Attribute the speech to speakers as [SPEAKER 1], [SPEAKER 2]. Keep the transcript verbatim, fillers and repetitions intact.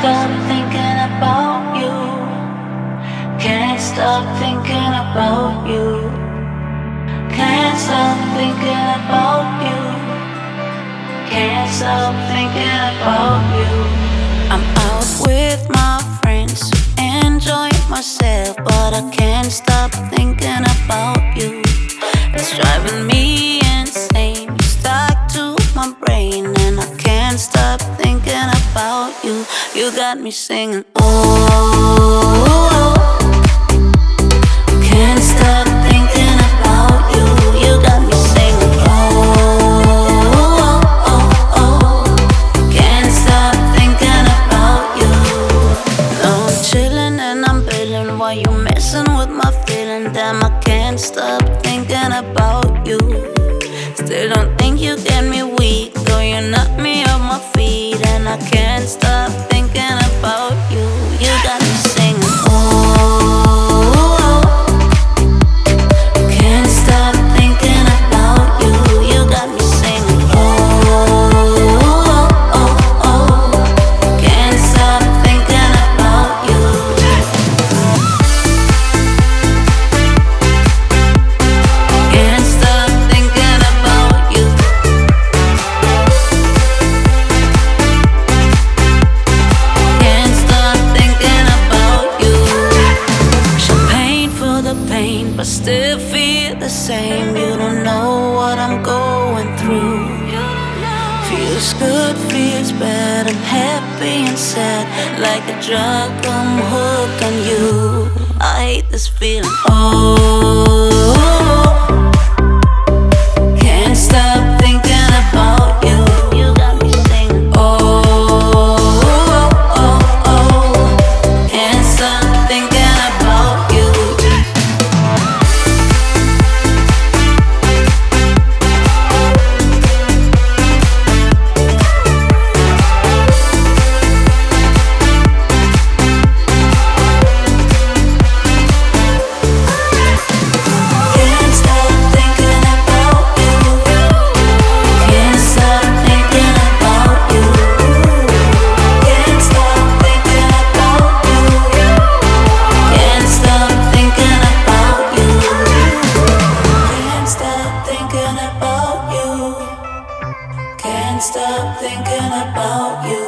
[SPEAKER 1] stop thinking about you. Can't stop thinking about you. Can't stop thinking about you. Can't stop thinking about you. I'm out with my friends, enjoying myself, but I can't stop thinking about you. It's driving me insane. You stuck to my brain, and I can't stop thinking about you. You got me singing, oh. Can't stop thinking about you. You got me singing, oh, oh, oh. Can't stop thinking about you. Now I'm chilling and I'm feeling while you messing with my feeling. Damn, I can't stop thinking about you. Still don't think you get me weak, though you knock me off my feet, and I can't stop thinking about you. You got me singing, oh. Can't stop thinking about you. You got me singing, oh, oh, oh. Can't stop thinking about you. Can't stop thinking about you. Can't stop thinking about you. Champagne for the pain, but still feel the same. You don't know what I'm going through. Feels good, feels bad. I'm happy and sad. Like a drug, I'm hooked on you. I hate this feeling, oh. Can't stop thinking about you. You got me singing, oh, oh, oh. Can't stop thinking about you. Can't stop thinking about you. Can't stop thinking about you. Can't stop thinking about you. Can't stop thinking about you. Can't stop thinking about you. Can't stop thinking about you.